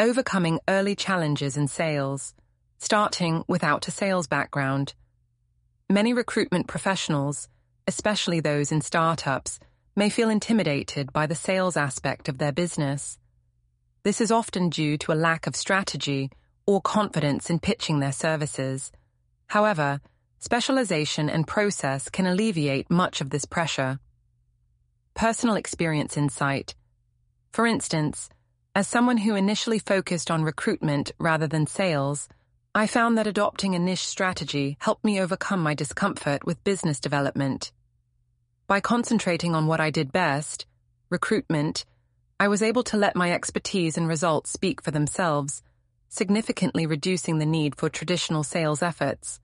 overcoming early challenges in sales, starting without a sales background. Many recruitment professionals, especially those in startups, may feel intimidated by the sales aspect of their business. This is often due to a lack of strategy or confidence in pitching their services. However, specialization and process can alleviate much of this pressure. Personal experience insight. For instance, as someone who initially focused on recruitment rather than sales, I found that adopting a niche strategy helped me overcome my discomfort with business development. By concentrating on what I did best, recruitment, I was able to let my expertise and results speak for themselves, significantly reducing the need for traditional sales efforts.